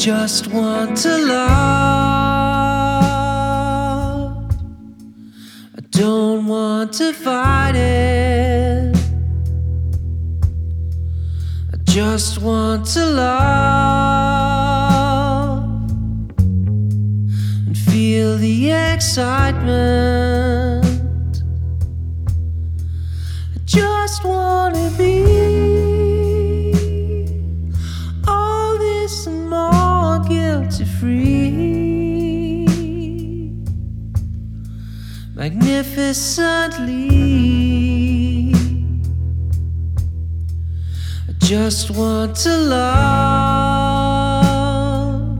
just want to love. I don't want to fight it. I just want to love and feel the excitement. I just want to be all this and more, guilty free, magnificently. I just want to love.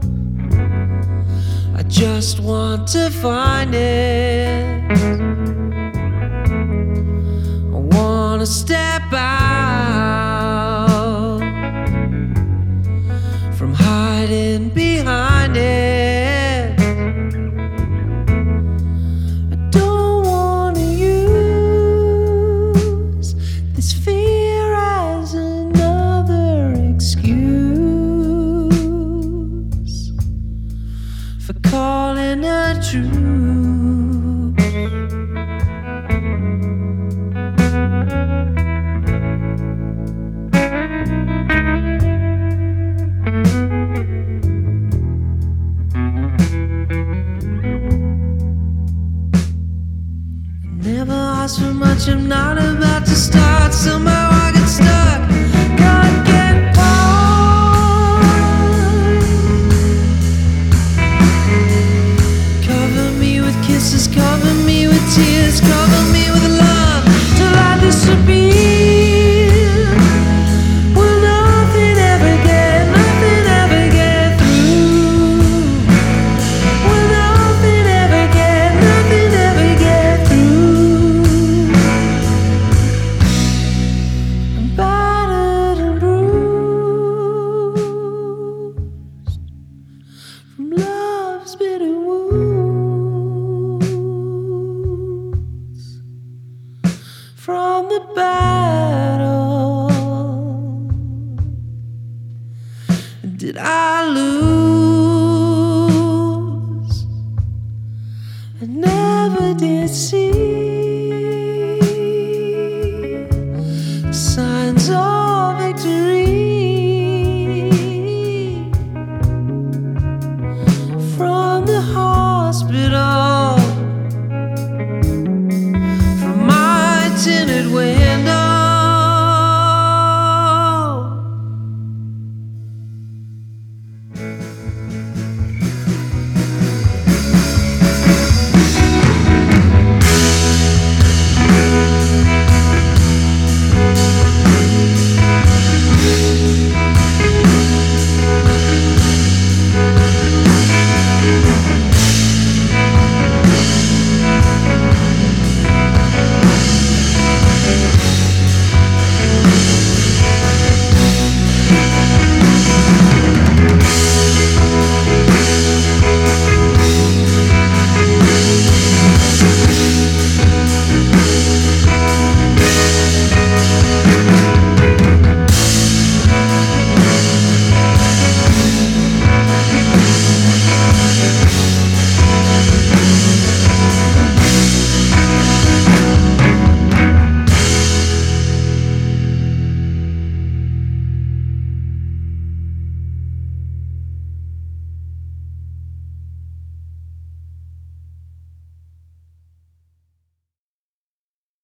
I just want to find it. I wanna step out from hiding behind it. I don't wanna use this fear as another excuse for calling a truce. Never asked for much, I'm not about to start. Somehow I get stuck, can't get past. Cover me with kisses, cover me with tears, cover me with love till I disappear. Will nothing ever get through? Will nothing ever get through? I'm battered and bruised from love's bitter wounds, from the battle. Did I lose? I never did see